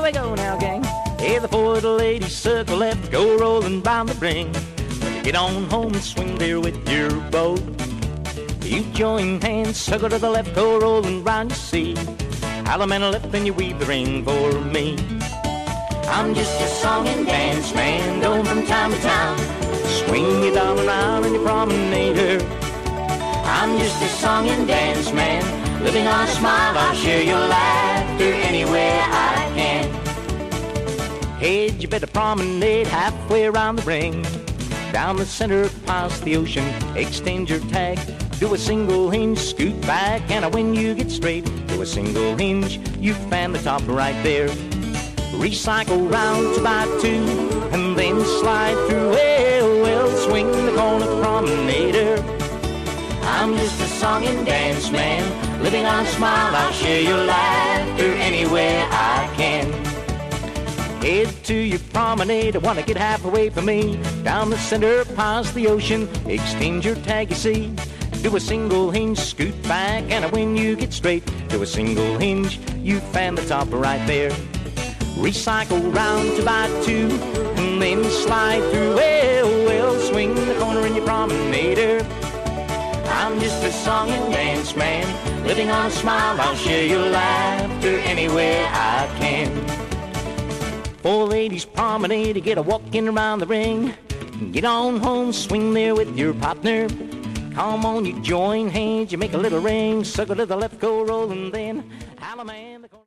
we go now, gang. Hey, the four little ladies circle left, go rolling round the ring. When you get on home and swing there with your bow, you join hands, circle to the left, go rolling round, you see. Allemande left, then you weave the ring for me. I'm just a song and dance man, going from town to town. Swing your doll around and you promenade her. I'm just a song and dance man, living on a smile. I'll share your laughter anywhere I can. Hey, you better promenade halfway around the ring. Down the center, past the ocean, extend your tag. Do a single hinge, scoot back, and when you get straight, do a single hinge, you fan the top right there. Recycle round to by two, and then slide through. Well, swing the corner promenader. I'm just a song and dance man, living on a smile. I'll share your laughter anywhere I can. Head to your promenade, I wanna get halfway from me. Down the center, past the ocean, extend your tag, you see. Do a single hinge, scoot back, and when you get straight, do a single hinge, you fan the top right there. Recycle round to by two, and then slide through. Well, swing the corner in your promenader. I'm just a song and dance man, living on a smile. I'll share your laughter anywhere I can. Four ladies promenade, get a walking around the ring. Get on home, swing there with your partner. Come on, you join hands, you make a little ring. Circle to the left, go rolling then. Allemande.